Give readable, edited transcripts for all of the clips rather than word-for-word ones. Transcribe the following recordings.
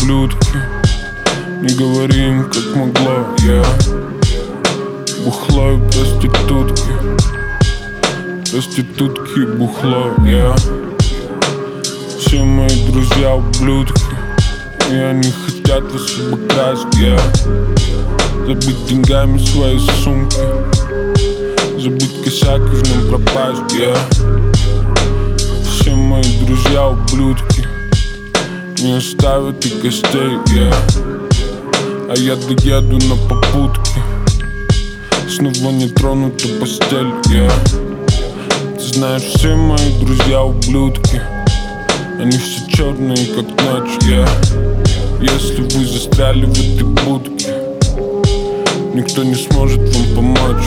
ублюдки. Не говори им, как могло, бухло и проститутки. Проститутки и бухло, Все мои друзья ублюдки, и они хотят вас обокрасть, Забить деньгами свои сумки, забыть косяк и в нем пропасть, Все мои друзья ублюдки, не оставят и костей, А я доеду на попутке, снова не тронута постель, Ты знаешь, все мои друзья ублюдки, они все черные, как ночь, Если вы застряли в этой будке, никто не сможет вам помочь,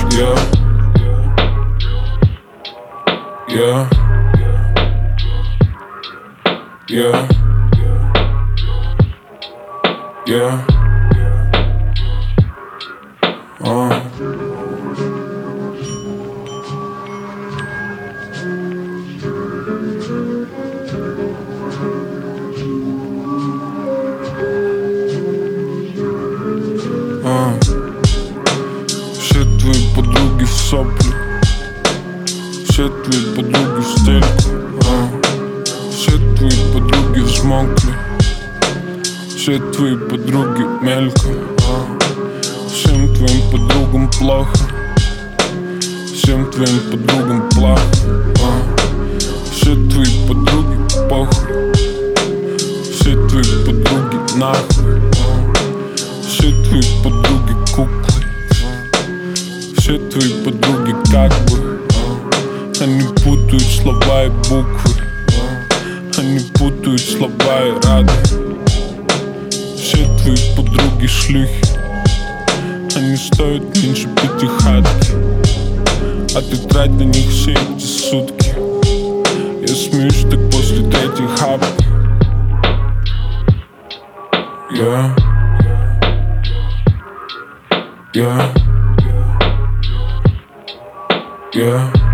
Все твои подруги в сопли, все твои подруги в стельку, все твои подруги взмокли, все твои подруги мельком, всем твоим подругам плохо, всем твоим подругам плохо, все твои подруги похуй, все твои подруги нахуй, все твои подруги куклы, все твои подруги как бы, они путают слова и буквы, они путают слова и рады. Все твои подруги шлюхи, они стоят меньше 5 хатки, а ты трать на них все эти сутки. Я смеюсь так после 3-й хапки, yeah.